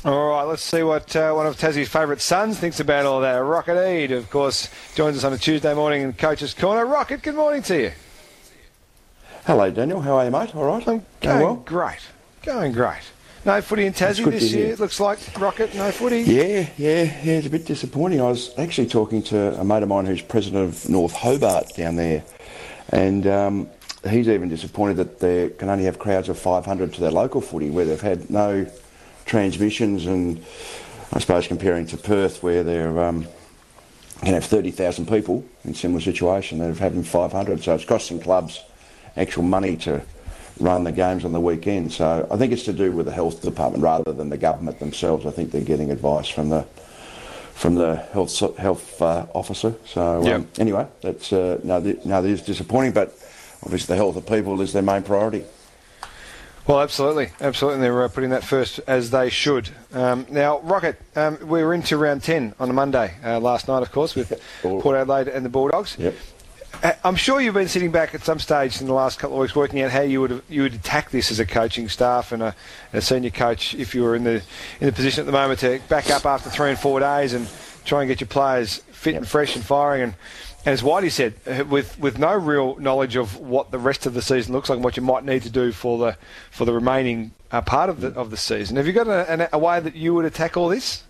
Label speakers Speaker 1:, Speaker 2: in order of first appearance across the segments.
Speaker 1: All right, let's see what one of Tassie's favourite sons thinks about all that. Rocket Eade, of course, joins us on a Tuesday morning in Coach's Corner. Rocket, good morning to you.
Speaker 2: Hello, Daniel. How are you, mate? All right?
Speaker 1: I'm going great. Going great. No footy in Tassie this year, it looks like. Rocket, no footy.
Speaker 2: Yeah, it's a bit disappointing. I was actually talking to a mate of mine who's president of North Hobart down there, and he's even disappointed that they can only have crowds of 500 to their local footy, where they've had no transmissions, and I suppose comparing to Perth, where they're can have 30,000 people in similar situation, they're having 500, so it's costing clubs actual money to run the games on the weekend. So I think it's to do with the health department rather than the government themselves. I think they're getting advice from the health officer. So anyway, that's no, that is disappointing, but obviously the health of people is their main priority.
Speaker 1: Well, absolutely. And they're putting that first, as they should. Now, Rocket, we were into round 10 on a Monday last night, of course, with Port Adelaide and the Bulldogs.
Speaker 2: Yep.
Speaker 1: I'm sure you've been sitting back at some stage in the last couple of weeks working out how you would attack this as a coaching staff and a senior coach if you were in the position at the moment to back up after 3 and 4 days and try and get your players fit and fresh and firing. And as Whitey said, with no real knowledge of what the rest of the season looks like and what you might need to do for the remaining part of the season, have you got a way that you would attack all this?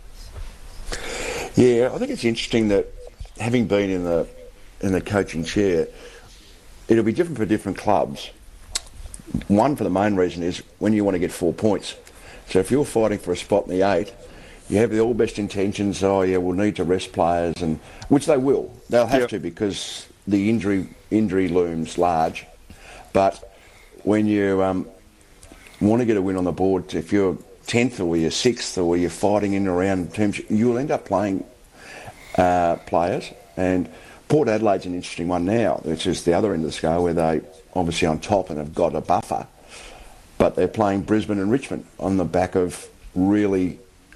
Speaker 2: Yeah, I think it's interesting that having been in the coaching chair, it'll be different for different clubs. One, for the main reason, is when you want to get 4 points. So if you're fighting for a spot in the 8, you have the all best intentions, we'll need to rest players, and which they will. They'll have to, because the injury looms large. But when you want to get a win on the board, if you're 10th or you're 6th or you're fighting in and around teams, you'll end up playing players. And Port Adelaide's an interesting one now, which is the other end of the scale, where they obviously on top and have got a buffer, but they're playing Brisbane and Richmond on the back of really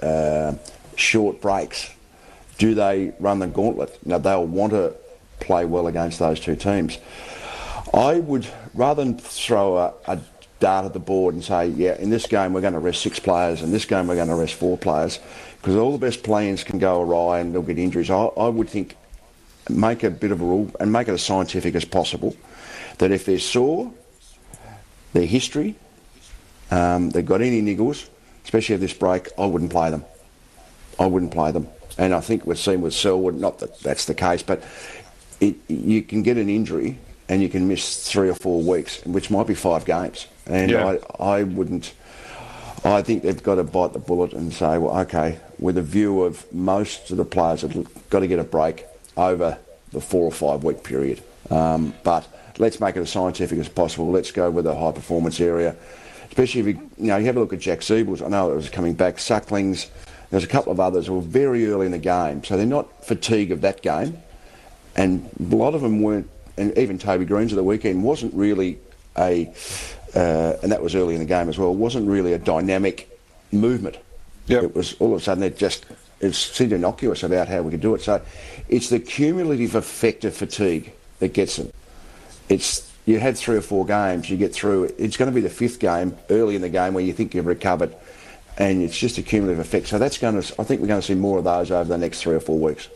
Speaker 2: short breaks. Do they run the gauntlet? Now, they'll want to play well against those two teams. I would, rather than throw a dart at the board and say, in this game we're going to rest 6 players, and this game we're going to rest 4 players, because all the best plans can go awry and they'll get injuries. I would think, make a bit of a rule and make it as scientific as possible, that if they're sore, their history, they've got any niggles, especially at this break, I wouldn't play them. And I think we've seen with Selwood, not that that's the case, but you can get an injury and you can miss 3 or 4 weeks, which might be 5 games. And I wouldn't. I think they've got to bite the bullet and say, well, okay, with a view of most of the players have got to get a break over the 4 or 5 week period. But let's make it as scientific as possible. Let's go with a high performance area. Especially if you have a look at Jack Siebels. I know it was coming back. Sucklings. There's a couple of others who were very early in the game, so they're not fatigued of that game. And a lot of them weren't. And even Toby Greens at the weekend wasn't really and that was early in the game as well. Wasn't really a dynamic movement. Yep. It was all of a sudden it seemed innocuous about how we could do it. So it's the cumulative effect of fatigue that gets them. You had 3 or 4 games, you get through. It's going to be the 5th game, early in the game, where you think you've recovered, and it's just a cumulative effect. So I think we're going to see more of those over the next 3 or 4 weeks.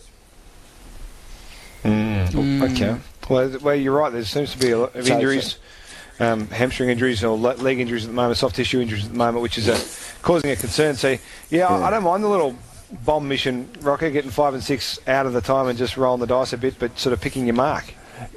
Speaker 1: Okay. Well, you're right. There seems to be a lot of injuries, hamstring injuries or leg injuries at the moment, soft tissue injuries at the moment, which is causing a concern. So, I don't mind the little bomb mission, Rocker, getting 5 and 6 out of the time and just rolling the dice a bit, but sort of picking your mark.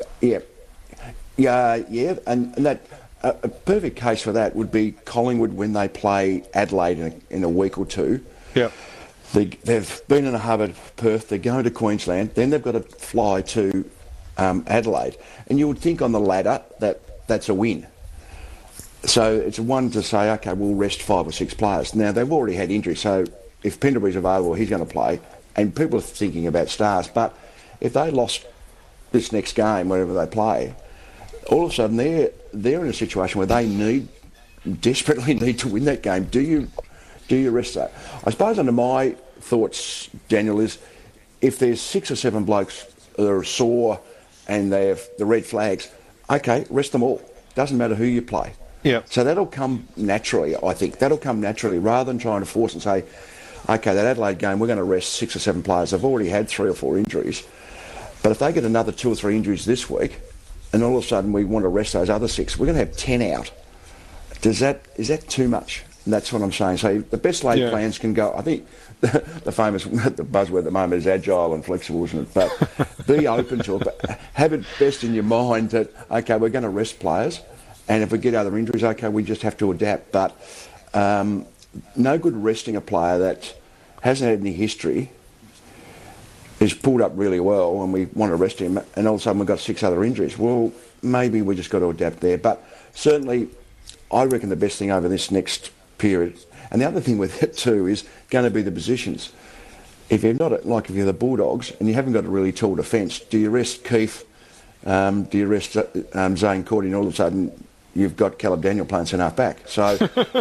Speaker 2: And that a perfect case for that would be Collingwood when they play Adelaide in a week or 2.
Speaker 1: Yeah.
Speaker 2: They've been in a hub at Perth, they're going to Queensland, then they've got to fly to Adelaide. And you would think on the ladder that that's a win. So it's one to say, okay, we'll rest 5 or 6 players. Now, they've already had injuries, so if Pendlebury's available, he's going to play. And people are thinking about stars. But if they lost this next game, wherever they play, all of a sudden they're in a situation where they desperately need to win that game. Do you rest that? I suppose under my thoughts, Daniel, is if there's 6 or 7 blokes that are sore and they have the red flags, okay, rest them all. Doesn't matter who you play.
Speaker 1: Yeah.
Speaker 2: So that'll come naturally, I think. That'll come naturally rather than trying to force and say, OK, that Adelaide game, we're going to rest 6 or 7 players. They've already had 3 or 4 injuries. But if they get another 2 or 3 injuries this week, and all of a sudden we want to rest those other 6, we're going to have 10 out. Is that too much? And that's what I'm saying. So the best laid plans can go. I think the famous the buzzword at the moment is agile and flexible, isn't it? But be open to it. But have it best in your mind that, OK, we're going to rest players. And if we get other injuries, OK, we just have to adapt. But no good resting a player that hasn't had any history, is pulled up really well and we want to rest him, and all of a sudden we've got 6 other injuries. Well, maybe we just got to adapt there. But certainly, I reckon the best thing over this next period, and the other thing with it too, is going to be the positions. If you're not, like if you're the Bulldogs and you haven't got a really tall defence, do you rest Keith? Do you rest Zane Cordy, and all of a sudden you've got Caleb Daniel playing centre half back? So,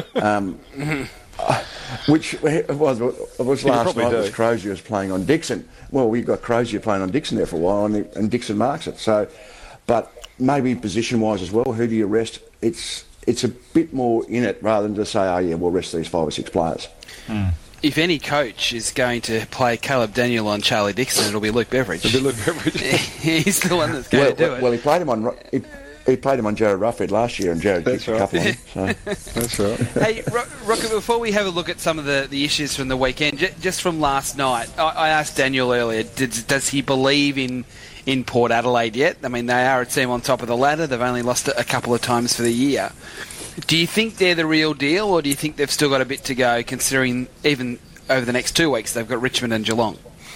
Speaker 2: which was last night was Crozier was playing on Dixon. Well, we've got Crozier playing on Dixon there for a while, and Dixon marks it. So, but maybe position-wise as well, who do you rest? It's a bit more in it rather than just say, oh yeah, we'll rest these 5 or 6 players.
Speaker 3: If any coach is going to play Caleb Daniel on Charlie Dixon, it'll be Luke Beveridge. He's the one that's going to do it.
Speaker 2: Well, he played him on. He played him on Jared Ruffhead last year, and Jared kicked a couple on him. So.
Speaker 1: That's right.
Speaker 3: Hey, Rocket, before we have a look at some of the issues from the weekend, just from last night, I asked Daniel earlier, does he believe in Port Adelaide yet? I mean, they are a team on top of the ladder. They've only lost it a couple of times for the year. Do you think they're the real deal, or do you think they've still got a bit to go, considering even over the next 2 weeks they've got Richmond and Geelong?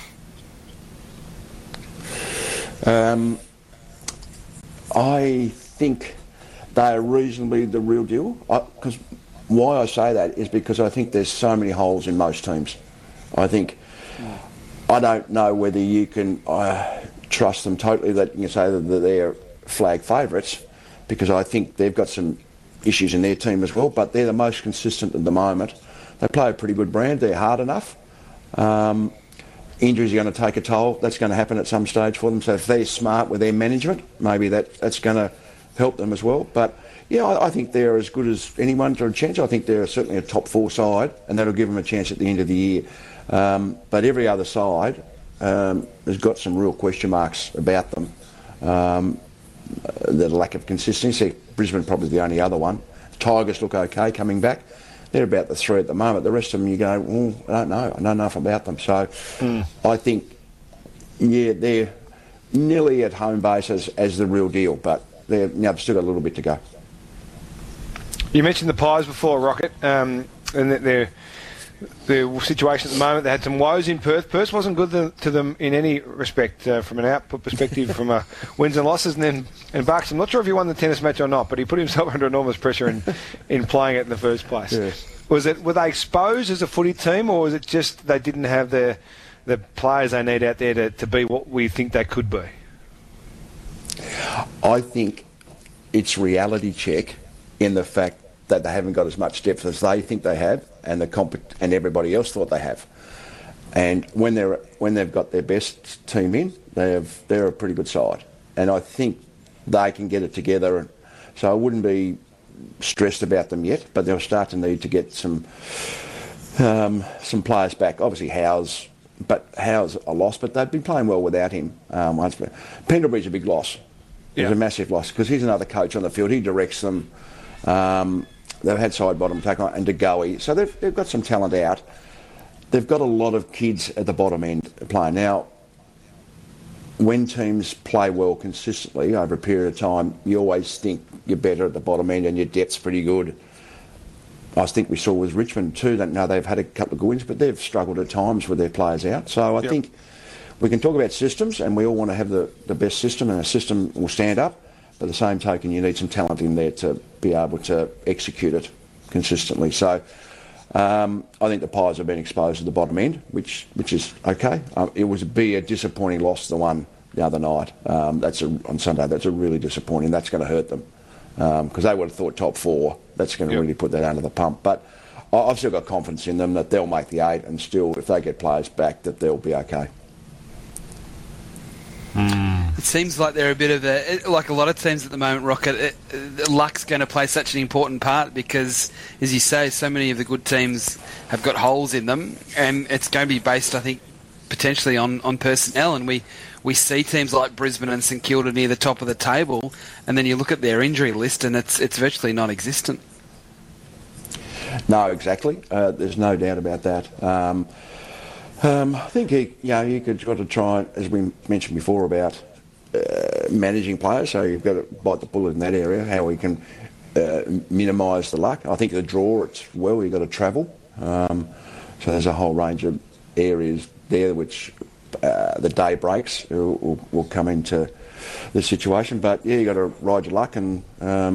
Speaker 2: I think they are reasonably the real deal. Because why I say that is because I think there's so many holes in most teams. I don't know whether you can trust them totally that you can say that they're flag favourites, because I think they've got some issues in their team as well, but they're the most consistent at the moment. They play a pretty good brand. They're hard enough. Injuries are going to take a toll. That's going to happen at some stage for them. So if they're smart with their management, maybe that's going to help them as well. But yeah, I think they're as good as anyone to a chance. I think they're certainly a top 4 side, and that'll give them a chance at the end of the year. But every other side has got some real question marks about them. The lack of consistency. Brisbane probably the only other one. Tigers look okay coming back. They're about the 3 at the moment. The rest of them, you go, I don't know. I don't know enough about them. So I think, yeah, they're nearly at home base as the real deal, but they've still got a little bit to go.
Speaker 1: You mentioned the Pies before, Rocket, and that their situation at the moment. They had some woes in Perth. Perth wasn't good to them in any respect from an output perspective, from wins and losses. And Barks, I'm not sure if he won the tennis match or not, but he put himself under enormous pressure in playing it in the first place. Yes. Were they exposed as a footy team, or was it just they didn't have the players they need out there to be what we think they could be?
Speaker 2: I think it's reality check in the fact that they haven't got as much depth as they think they have, and and everybody else thought they have. And when they've got their best team in, they're a pretty good side, and I think they can get it together. So I wouldn't be stressed about them yet, but they'll start to need to get some players back. Obviously Howe's a loss, but they've been playing well without him. Pendlebury's a big loss. It's a massive loss because he's another coach on the field. He directs them. They've had side bottom attack and DeGoey, so they've got some talent out. They've got a lot of kids at the bottom end playing. Now, when teams play well consistently over a period of time, you always think you're better at the bottom end and your depth's pretty good. I think we saw with Richmond too that now they've had a couple of good wins, but they've struggled at times with their players out. So I think we can talk about systems, and we all want to have the best system, and a system will stand up. But at the same token, you need some talent in there to be able to execute it consistently. So I think the Pies have been exposed to the bottom end, which is okay. It would be a disappointing loss, the one the other night. On Sunday. That's a really disappointing. That's going to hurt them because they would have thought top 4. That's going to really put that under the pump. But I've still got confidence in them that they'll make the 8, and still, if they get players back, that they'll be okay.
Speaker 3: It seems like they're a bit of like a lot of teams at the moment, Rocket. Luck's going to play such an important part because, as you say, so many of the good teams have got holes in them, and it's going to be based, I think, potentially on personnel. And we see teams like Brisbane and St Kilda near the top of the table, and then you look at their injury list, and it's virtually non-existent.
Speaker 2: No, exactly. There's no doubt about that. I think you've got to try, as we mentioned before, about managing players. So you've got to bite the bullet in that area. How we can minimise the luck. I think the draw, you've got to travel. So there's a whole range of areas there which the day breaks will come into the situation. But yeah, you've got to ride your luck and.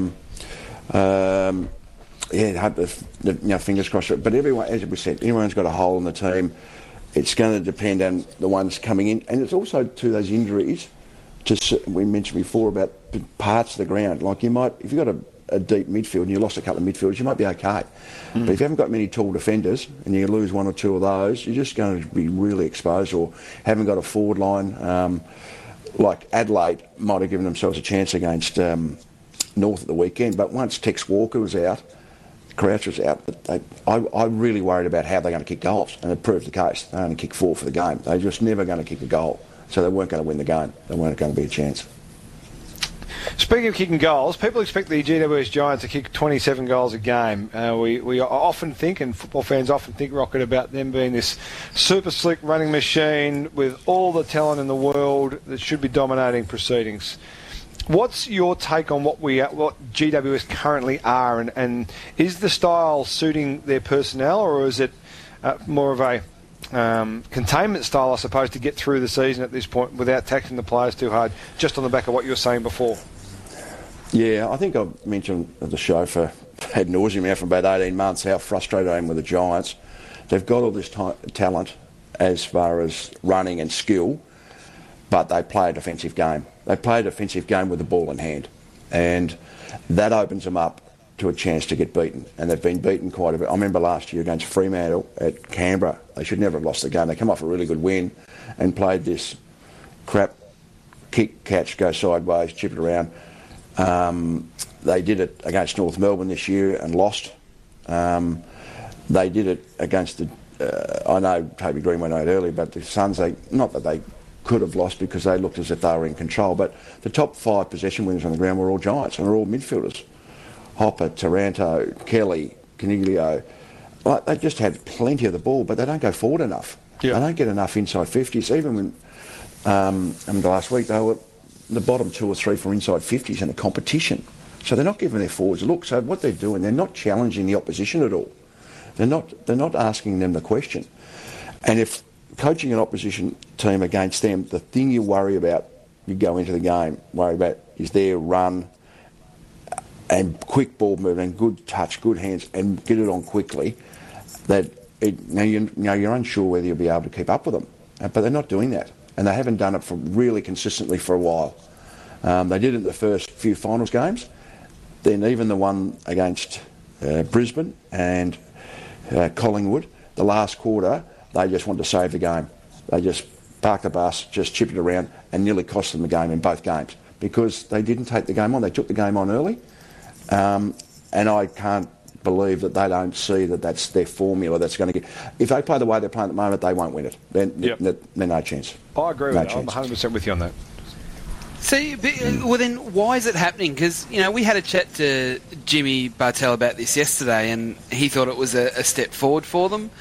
Speaker 2: Hope fingers crossed. But everyone, as we said, everyone's got a hole in the team. It's going to depend on the ones coming in, and it's also to those injuries. We mentioned before about parts of the ground. Like you might, if you've got a deep midfield and you lost a couple of midfielders, you might be okay. But if you haven't got many tall defenders and you lose one or two of those, you're just going to be really exposed. Or haven't got a forward line. Like Adelaide might have given themselves a chance against North at the weekend, but once Tex Walker was out, Crouch was out, I really worried about how they're going to kick goals, and it proved the case. They only kicked 4 for the game. They're just never going to kick a goal, so they weren't going to win the game. There weren't going to be a chance.
Speaker 1: Speaking of kicking goals, people expect the GWS Giants to kick 27 goals a game. We often think, and football fans often think, Rocket, about them being this super slick running machine with all the talent in the world that should be dominating proceedings. What's your take on what GWS currently are, and is the style suiting their personnel, or is it more of a containment style, I suppose, to get through the season at this point without taxing the players too hard, just on the back of what you were saying before?
Speaker 2: Yeah, I think I've mentioned at the show for ad nauseum now for about 18 months how frustrated I am with the Giants. They've got all this talent as far as running and skill, but they play a defensive game. They play a defensive game with the ball in hand, and that opens them up to a chance to get beaten. And they've been beaten quite a bit. I remember last year against Fremantle at Canberra, they should never have lost the game. They come off a really good win and played this crap kick, catch, go sideways, chip it around. They did it against North Melbourne this year and lost. They did it against I know Toby Green went out earlier, but the Suns, not that they could have lost because they looked as if they were in control, but the top 5 possession winners on the ground were all Giants, and they're all midfielders. Hopper, Taranto, Kelly, Caniglio. They just had plenty of the ball, but they don't go forward enough. Yeah. They don't get enough inside 50s. Even when the last week, they were the bottom 2 or 3 for inside 50s in the competition. So they're not giving their forwards a look. So what they're doing, they're not challenging the opposition at all. They're not asking them the question. And if coaching an opposition team against them, the thing you worry about, you go into the game, worry about is their run and quick ball movement and good touch, good hands, and get it on quickly. You're unsure whether you'll be able to keep up with them, but they're not doing that, and they haven't done it for really consistently for a while. They did it in the first few finals games, then even the one against Brisbane and Collingwood, the last quarter. They just wanted to save the game. They just parked the bus, just chipped it around, and nearly cost them the game in both games because they didn't take the game on. They took the game on early, and I can't believe that they don't see that that's their formula that's going to get... If they play the way they're playing at the moment, they won't win it. They're no chance.
Speaker 1: I agree with that. I'm 100% with you on that.
Speaker 3: See, well then, why is it happening? Because, we had a chat to Jimmy Bartell about this yesterday, and he thought it was a step forward for them.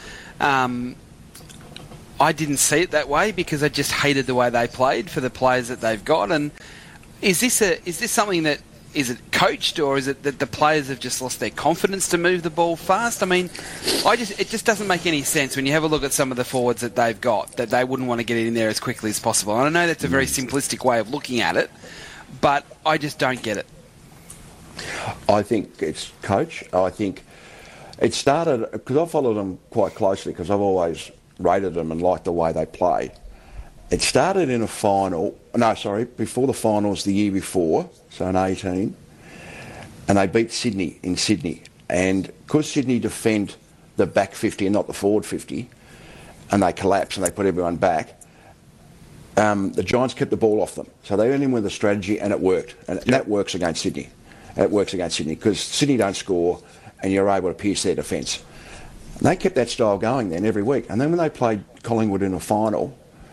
Speaker 3: I didn't see it that way because I just hated the way they played for the players that they've got. And is this something that is it coached, or is it that the players have just lost their confidence to move the ball fast? I mean, it just doesn't make any sense when you have a look at some of the forwards that they've got that they wouldn't want to get it in there as quickly as possible. And I know that's a very simplistic way of looking at it, but I just don't get it.
Speaker 2: I think it's coach. I think it started because I followed them quite closely because I've always rated them and liked the way they play. It started in a final, before the finals the year before, so in 18, and they beat Sydney in Sydney. And because Sydney defend the back 50 and not the forward 50, and they collapse and they put everyone back, the Giants kept the ball off them. So they went in with a strategy and it worked. And that works against Sydney. It works against Sydney because Sydney don't score and you're able to pierce their defence. They kept that style going then every week. And then when they played Collingwood in a final,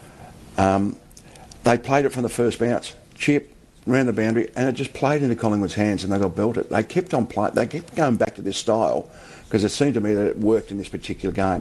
Speaker 2: they played it from the first bounce. Chip, around the boundary, and it just played into Collingwood's hands and they got belted. They kept on playing. They kept going back to this style because it seemed to me that it worked in this particular game.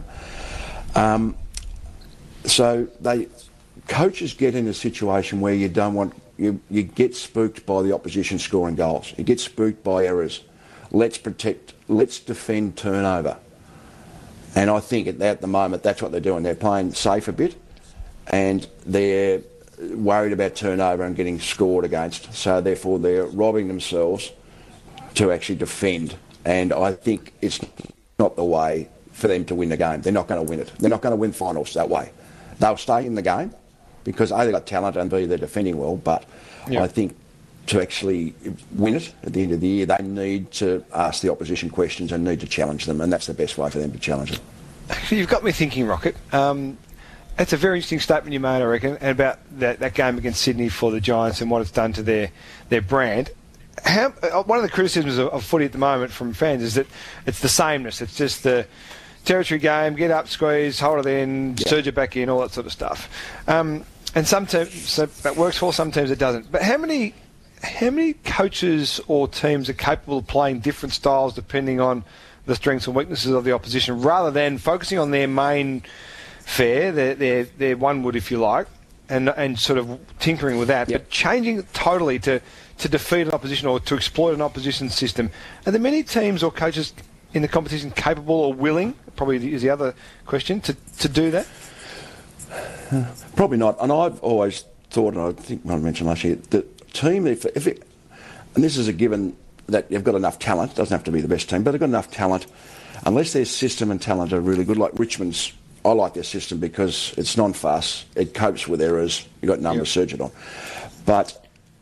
Speaker 2: So coaches get in a situation where you don't want... You get spooked by the opposition scoring goals. You get spooked by errors. Let's defend turnover. And I think at the moment that's what they're doing. They're playing safe a bit and they're worried about turnover and getting scored against. So therefore they're robbing themselves to actually defend. And I think it's not the way for them to win the game. They're not going to win it. They're not going to win finals that way. They'll stay in the game because A, they've got talent and B, they're defending well. But I think to actually win it at the end of the year, they need to ask the opposition questions and need to challenge them, and that's the best way for them to challenge them.
Speaker 1: Actually, you've got me thinking, Rocket. That's a very interesting statement you made, I reckon, about that game against Sydney for the Giants and what it's done to their brand. One of the criticisms of footy at the moment from fans is that it's the sameness. It's just the territory game, get up, squeeze, hold it in, surge it back in, all that sort of stuff. And some teams that works for, some teams it doesn't. But how many coaches or teams are capable of playing different styles depending on the strengths and weaknesses of the opposition, rather than focusing on their main fare, their one wood, if you like, and sort of tinkering with that, but changing it totally to defeat an opposition or to exploit an opposition system? Are there many teams or coaches in the competition capable or willing, probably is the other question, to do that?
Speaker 2: Probably not. And I've always thought, and I think I mentioned last year, that team, if it, and this is a given that you've got enough talent, it doesn't have to be the best team, but they've got enough talent, unless their system and talent are really good, like Richmond's. I like their system because it's non-fuss, it copes with errors, you've got numbers, surge it on. But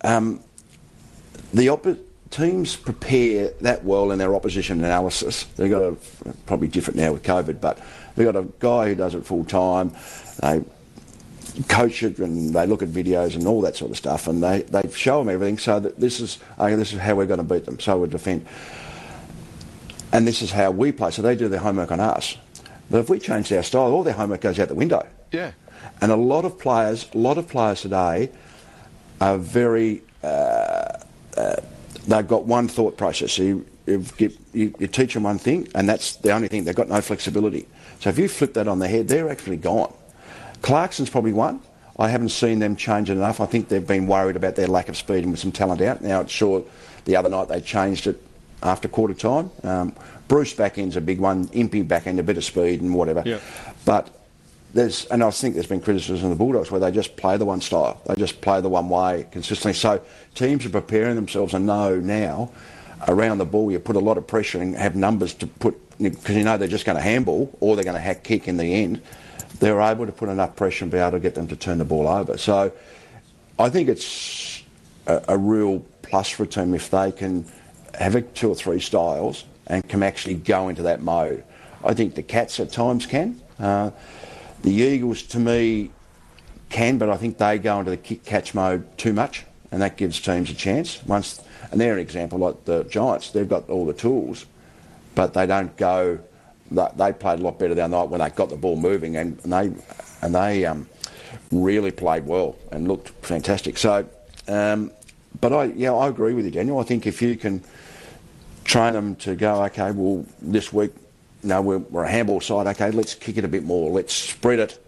Speaker 2: teams prepare that well in their opposition analysis. They've got probably different now with COVID, but they've got a guy who does it full time. They coach it and they look at videos and all that sort of stuff, and they show them everything so that this is how we're going to beat them, so we defend. And this is how we play. So they do their homework on us. But if we change our style, all their homework goes out the window. Yeah. And a lot of players today are very... they've got one thought process. You teach them one thing, and that's the only thing. They've got no flexibility. So if you flip that on their head, they're actually gone. Clarkson's probably one. I haven't seen them change it enough. I think they've been worried about their lack of speed and with some talent out. Now, it's sure the other night they changed it after quarter time. Bruce back end's a big one. Impey back end, a bit of speed and whatever. Yeah. But and I think there's been criticism of the Bulldogs where they just play the one style. They just play the one way consistently. So teams are preparing themselves and know now around the ball you put a lot of pressure and have numbers to put, because you know they're just going to handball or they're going to hack kick in the end. They're able to put enough pressure and be able to get them to turn the ball over. So I think it's a real plus for a team if they can have 2 or 3 styles and can actually go into that mode. I think the Cats at times can. The Eagles, to me, can, but I think they go into the kick-catch mode too much, and that gives teams a chance. And they're an example, like the Giants. They've got all the tools, but they don't go... They played a lot better the other night when they got the ball moving, and they really played well and looked fantastic. So, but I agree with you, Daniel. I think if you can train them to go, okay, well, this week, we're a handball side, okay, let's kick it a bit more, let's spread it,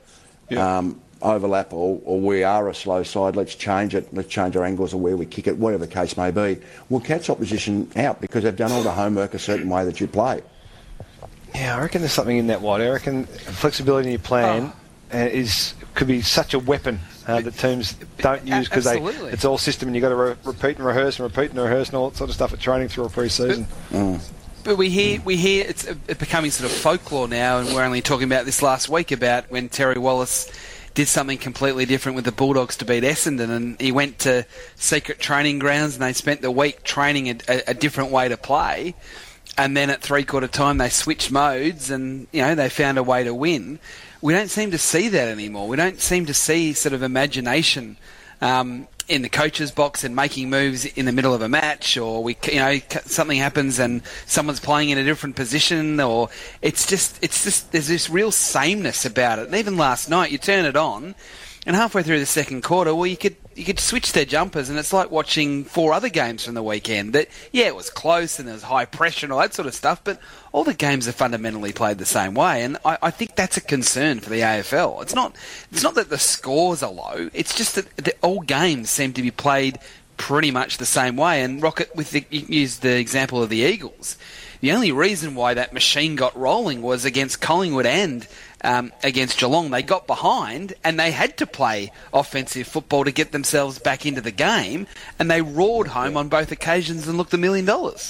Speaker 2: overlap, or we are a slow side, let's change it, let's change our angles of where we kick it, whatever the case may be. We'll catch opposition out because they've done all the homework a certain way that you play.
Speaker 1: Yeah, I reckon there's something in that, White. I reckon flexibility in your plan could be such a weapon that teams don't use because it's all system and you've got to repeat and rehearse and all that sort of stuff at training through a pre-season.
Speaker 3: But we hear it's becoming sort of folklore now, and we're only talking about this last week about when Terry Wallace did something completely different with the Bulldogs to beat Essendon, and he went to secret training grounds and they spent the week training a different way to play. and then at three-quarter time they switched modes and, they found a way to win. We don't seem to see that anymore. We don't seem to see sort of imagination in the coach's box and making moves in the middle of a match, or something happens and someone's playing in a different position, or it's just there's this real sameness about it. And even last night, you turn it on, and halfway through the second quarter, you could switch their jumpers, and it's like watching 4 other games from the weekend. That it was close and there was high pressure and all that sort of stuff, but all the games are fundamentally played the same way, and I think that's a concern for the AFL. It's not that the scores are low; it's just that all games seem to be played pretty much the same way. And Rocket, you used the example of the Eagles. The only reason why that machine got rolling was against Collingwood and against Geelong. They got behind and they had to play offensive football to get themselves back into the game, and they roared home on both occasions and looked $1 million.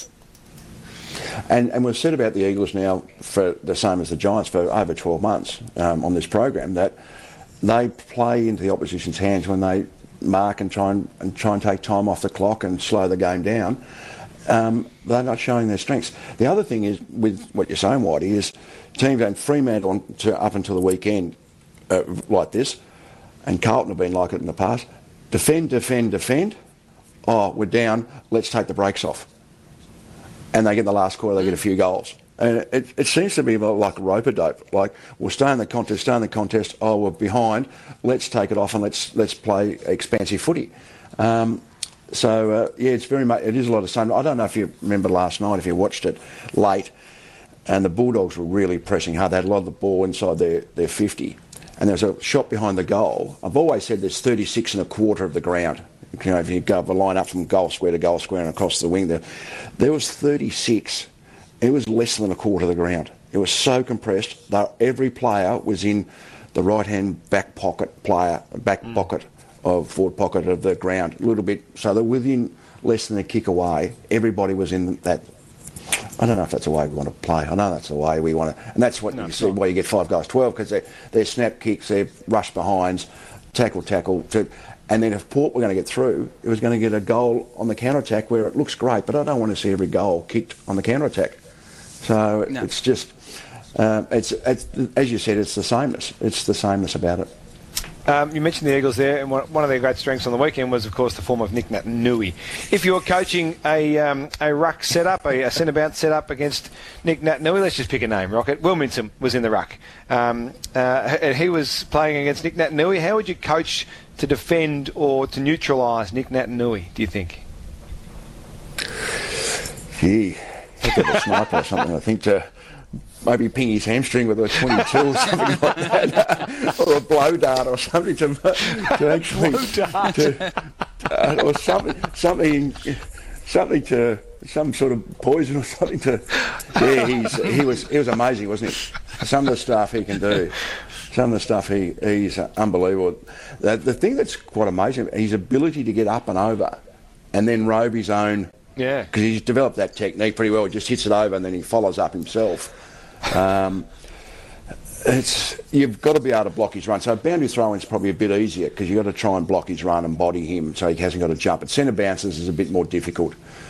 Speaker 2: And we've said about the Eagles now, for the same as the Giants, for over 12 months on this program, that they play into the opposition's hands when they mark and try and take time off the clock and slow the game down. They're not showing their strengths. The other thing is, with what you're saying, Whitey, is teams and Fremantle up until the weekend like this, and Carlton have been like it in the past. Defend. Oh, we're down. Let's take the brakes off. And they get in the last quarter, they get a few goals. And it seems to be like a rope-a-dope. Like, we'll stay in the contest. Oh, we're behind. Let's take it off and let's play expansive footy. It's very much. It is a lot of same. I don't know if you remember last night, if you watched it late, and the Bulldogs were really pressing hard. They had a lot of the ball inside their 50, and there was a shot behind the goal. I've always said there's 36 1/4 of the ground. If you go the line up from goal square to goal square and across the wing, there was 36. It was less than 1/4 of the ground. It was so compressed that every player was in the right-hand back pocket of forward pocket of the ground, a little bit. So they're within less than a kick away. Everybody was in that. I don't know if that's the way we want to play. I know that's the way we want to, and that's what you see why you get 5 goals 12, because they're snap kicks, they're rush behinds, tackle. And then if Port were going to get through, it was going to get a goal on the counter-attack where it looks great, but I don't want to see every goal kicked on the counter-attack. So It's just, it's as you said, it's the sameness. It's the sameness about it.
Speaker 1: You mentioned the Eagles there, and one of their great strengths on the weekend was, of course, the form of Nick Naitanui. If you were coaching a ruck setup, a centre bounce setup against Nick Naitanui, let's just pick a name, Rocket. Will Minson was in the ruck. And he was playing against Nick Naitanui. How would you coach to defend or to neutralise Nick Naitanui, do you think?
Speaker 2: Gee, look at a sniper or something, I think, to maybe ping his hamstring with a 22 or something like that, or a blow dart or something to actually, or something to some sort of poison or something to. Yeah, he was amazing, wasn't he? Some of the stuff he can do. Some of the stuff he's unbelievable. The thing that's quite amazing, his ability to get up and over, and then robe his own.
Speaker 1: Yeah.
Speaker 2: Because he's developed that technique pretty well. He just hits it over and then he follows up himself. You've got to be able to block his run. So boundary throwing is probably a bit easier because you've got to try and block his run and body him so he hasn't got to jump. But centre bounces is a bit more difficult.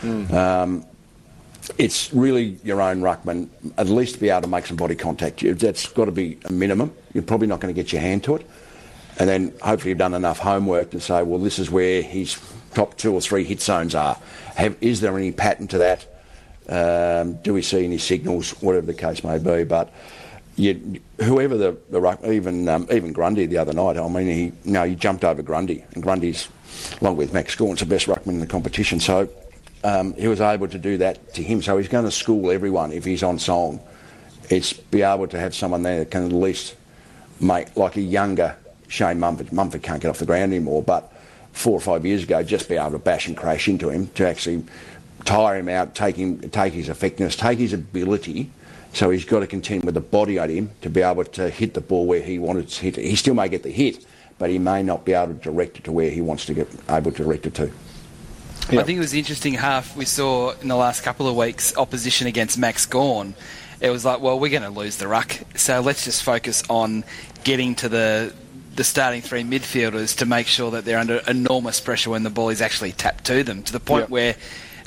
Speaker 2: It's really your own ruckman, at least to be able to make some body contact. That's got to be a minimum. You're probably not going to get your hand to it. And then hopefully you've done enough homework to say, well, this is where his top 2 or 3 hit zones are. Is there any pattern to that? Do we see any signals, whatever the case may be? But whoever the ruck, even Grundy the other night, I mean, he jumped over Grundy, and Grundy's, along with Max Gawn's, the best ruckman in the competition. So he was able to do that to him. So he's going to school everyone if he's on song. It's be able to have someone there that can at least make, like a younger Shane Mumford. Mumford can't get off the ground anymore, but 4 or 5 years ago, just be able to bash and crash into him, to actually tire him out, take his effectiveness, take his ability. So he's got to contend with the body on him to be able to hit the ball where he wanted to hit it. He still may get the hit, but he may not be able to direct it to where he wants to get able to direct it to.
Speaker 3: Yep. I think it was the interesting half we saw in the last couple of weeks, opposition against Max Gawn. It was like, well, we're going to lose the ruck, so let's just focus on getting to the starting 3 midfielders to make sure that they're under enormous pressure when the ball is actually tapped to them, to the point where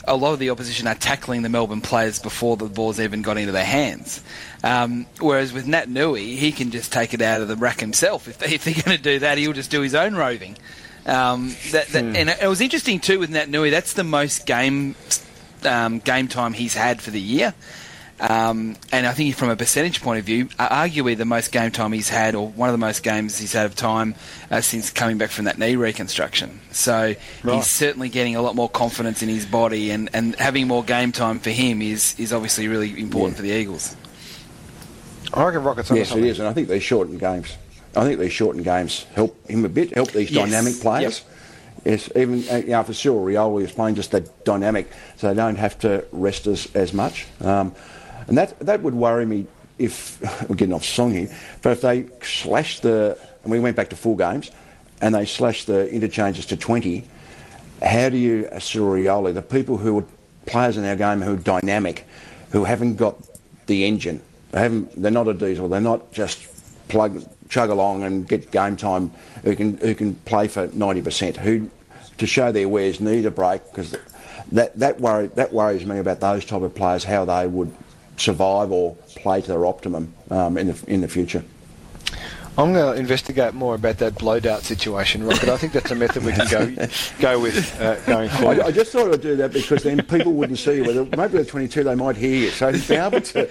Speaker 3: a lot of the opposition are tackling the Melbourne players before the ball's even got into their hands. Whereas with Nat Nui, he can just take it out of the rack himself. If they're going to do that, he'll just do his own roving. And it was interesting too with Nat Nui. That's the most game time he's had for the year. And I think from a percentage point of view, arguably the most game time he's had, or one of the most games he's had of time since coming back from that knee reconstruction. So he's certainly getting a lot more confidence in his body, and having more game time for him is obviously really important for the Eagles.
Speaker 1: I reckon Rocket's on
Speaker 2: Yes, it is, and I think these shortened games. Help him a bit, help these dynamic players. Yep. Yes, even for Cyril Rioli is playing just that dynamic, so they don't have to rest as much. And that would worry me if, we're getting off song here, but if they slash and we went back to 4 games, and they slash the interchanges to 20, how do you, Cyril Rioli, the people who are players in our game who are dynamic, who haven't got the engine, they're not a diesel, they're not just chug along and get game time, who can play for 90%, who to show their wares need a break, because that worries me about those type of players, how they would survive or play to their optimum in the future.
Speaker 1: I'm going to investigate more about that blow dart situation, Rocket. I think that's a method we can go with going forward.
Speaker 2: I just thought I'd do that because then people wouldn't see you. Maybe at 22 they might hear you. So to be able to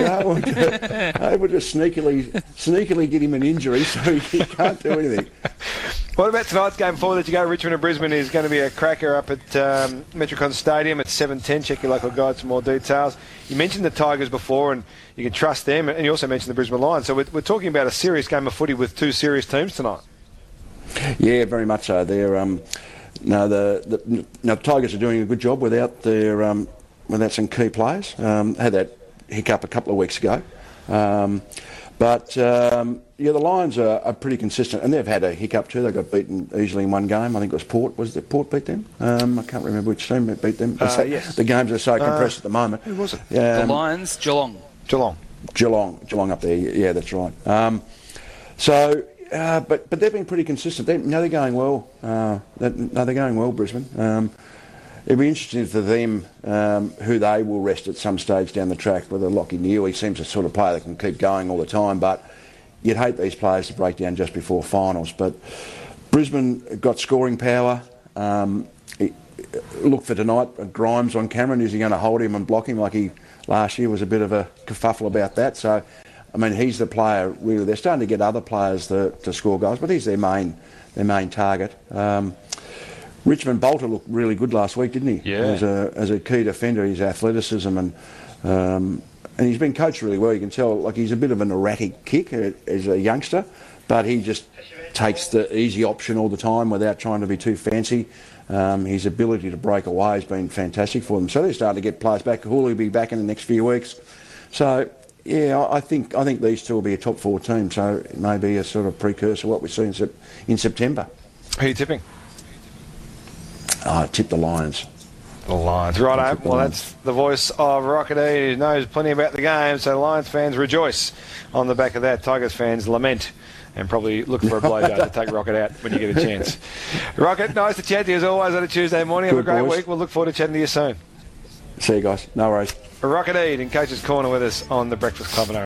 Speaker 2: sneakily get him an injury so he can't do anything.
Speaker 1: What about tonight's game? Before that you go, Richmond and Brisbane is going to be a cracker up at Metricon Stadium at 7:10. Check your local guides for more details. You mentioned the Tigers before, and you can trust them, and you also mentioned the Brisbane Lions. So we're talking about a serious game of footy with 2 serious teams tonight.
Speaker 2: Yeah, very much so. They're the Tigers are doing a good job without some key players. Had that hiccup a couple of weeks ago. The Lions are pretty consistent, and they've had a hiccup too. They got beaten easily in one game. I think it was Port. Was it Port beat them? I can't remember which team beat them.
Speaker 1: Yes.
Speaker 2: The games are so compressed at the moment.
Speaker 1: Who was it?
Speaker 3: The Lions, Geelong
Speaker 2: up there. Yeah, that's right. But they've been pretty consistent. They're going well. They're going well, Brisbane. It'll be interesting for them who they will rest at some stage down the track. Whether Lockie Neal, he seems a sort of player that can keep going all the time, but you'd hate these players to break down just before finals. But Brisbane got scoring power. Look for tonight, Grimes on Cameron. Is he going to hold him and block him like he last year was a bit of a kerfuffle about that? So, I mean, he's the player, really. They're starting to get other players to score goals, but he's their main target. Richmond Bolter looked really good last week, didn't he?
Speaker 1: Yeah.
Speaker 2: As a key defender, his athleticism and he's been coached really well. You can tell, like, he's a bit of an erratic kick as a youngster, but he just takes the easy option all the time without trying to be too fancy. His ability to break away has been fantastic for them. So they're starting to get players back. Hoole will be back in the next few weeks. So, yeah, I think these two will be a top 4 team. So it may be a sort of precursor to what we see in September.
Speaker 1: Who are you tipping?
Speaker 2: I tip the Lions.
Speaker 1: The Lions. Righto. Well, that's the voice of Rocket, who knows plenty about the game. So Lions fans rejoice on the back of that. Tigers fans lament and probably look for a blow dart to take Rocket out when you get a chance. Rocket, nice to chat to you as always on a Tuesday morning. Have a great week. We'll look forward to chatting to you soon.
Speaker 2: See you guys. No worries.
Speaker 1: Rocket in Coach's Corner with us on the Breakfast Club.